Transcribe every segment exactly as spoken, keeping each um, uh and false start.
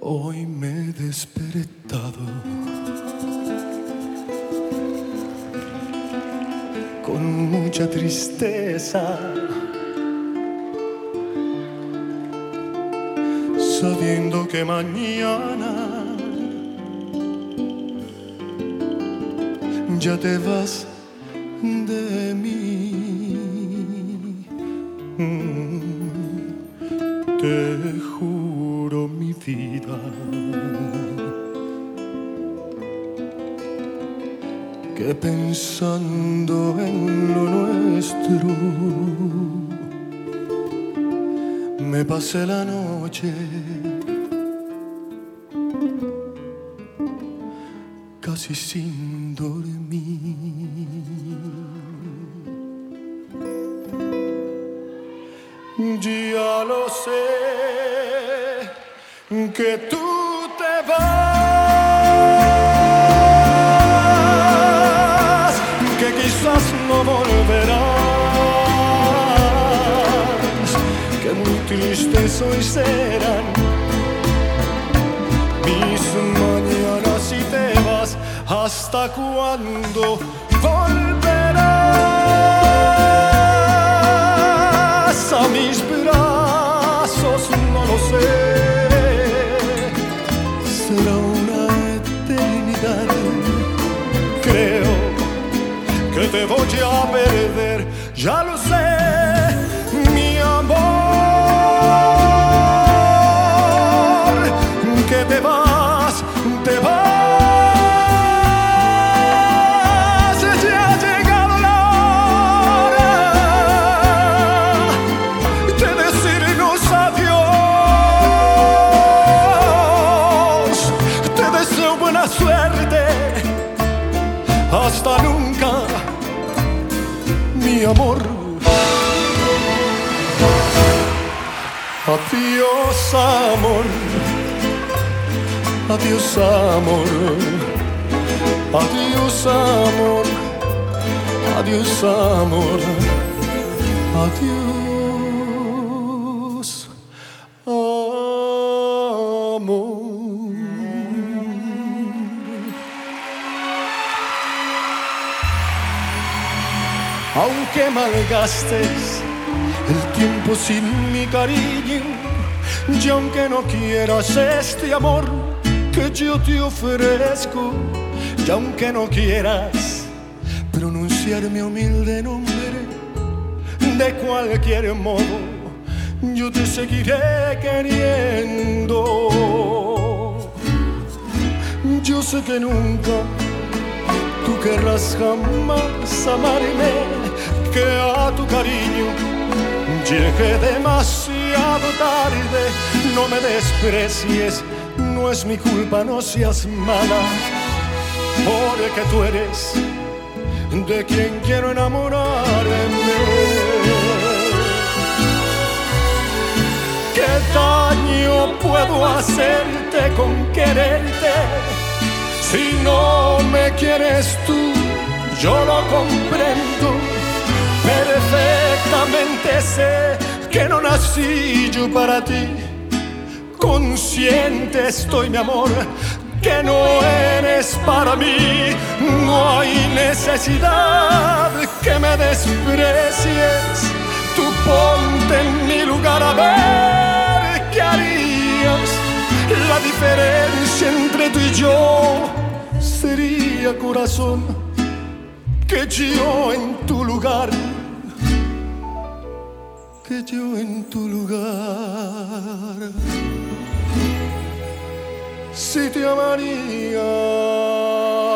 Hoy me he despertado con mucha tristeza, sabiendo que mañana ya te vas de mí. Te juro mi vida que pensando en lo nuestro me pasé la noche casi sin dormir. Ya lo sé que tú te vas, que quizás no volverás, que muy tristes hoy serán mis mañanas si te vas. ¿Hasta cuándo volverás a mis brazos? No lo sé. Será una eternidad. Creo que te voy a perder. Ya lo sé, mi amor, que te vas, te vas. Hasta nunca, mi amor. Adiós, amor. Adiós, amor. Adiós, amor. Adiós, amor. Adiós, amor. Aunque malgastes el tiempo sin mi cariño, y aunque no quieras este amor que yo te ofrezco, y aunque no quieras pronunciar mi humilde nombre, de cualquier modo yo te seguiré queriendo. Yo sé que nunca tú querrás jamás amarme, que a tu cariño llegué demasiado tarde. No me desprecies, no es mi culpa, no seas mala, porque tú eres de quien quiero enamorarme. ¿Qué daño puedo hacerte con quererte? Si no me quieres tú, yo lo comprendo. Perfectamente sé que no nací yo para ti. Consciente estoy, mi amor, que no eres para mí. No hay necesidad que me desprecies. Tú ponte en mi lugar a ver qué harías. La diferencia entre tú y yo sería, corazón, que yo en tu lugar, que yo en tu lugar, sí te amaría.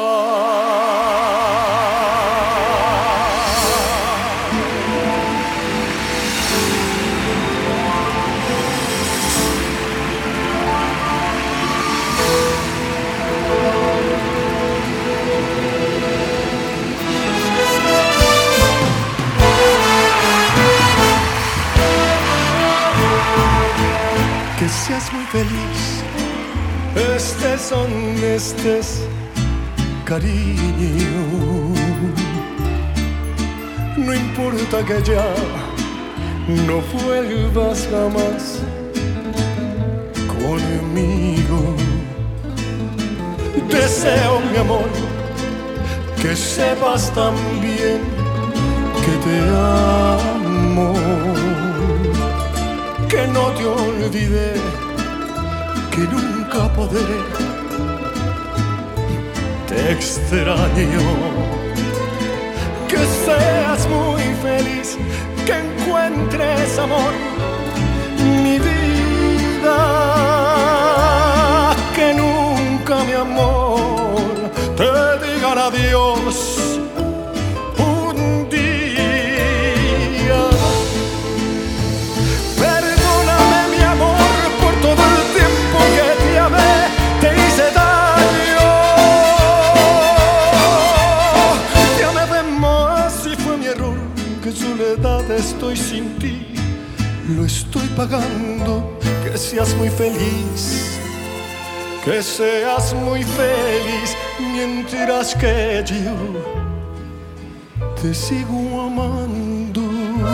Que seas muy feliz, estés donde estés, cariño. No importa que ya no vuelvas jamás conmigo. Deseo, mi amor, que sepas también que te amo, que no te olvidé, que nunca podré. Te extraño, que seas muy feliz, que encuentres amor, mi vida, que nunca, mi amor, te digan adiós un día. Perdóname, mi amor, por todo el tiempo que te amé, te hice daño, te amé de más y fue mi error, que en soledad estoy sin ti. Lo estoy pagando, que seas muy feliz, que seas muy feliz, mientras que yo te sigo amando.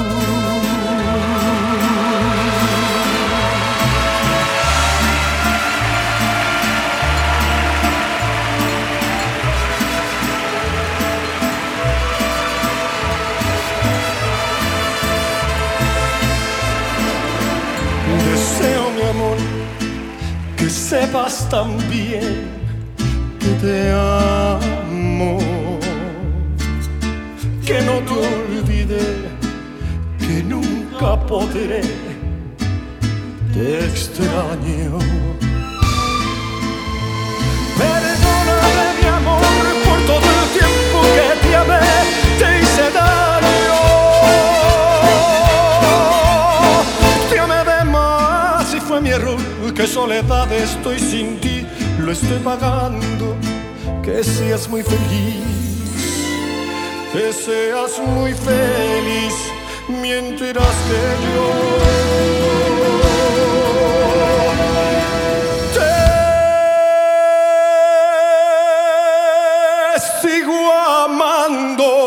Deseo, mi amor, que sepas también que te amo, que no te olvidé, que nunca podré. Te extraño. Perdóname, mi amor, por todo el tiempo que te amé, te hice daño. Fue mi error, que soledad estoy sin ti, lo estoy pagando, que seas muy feliz, que seas muy feliz, mientras que yo te sigo amando.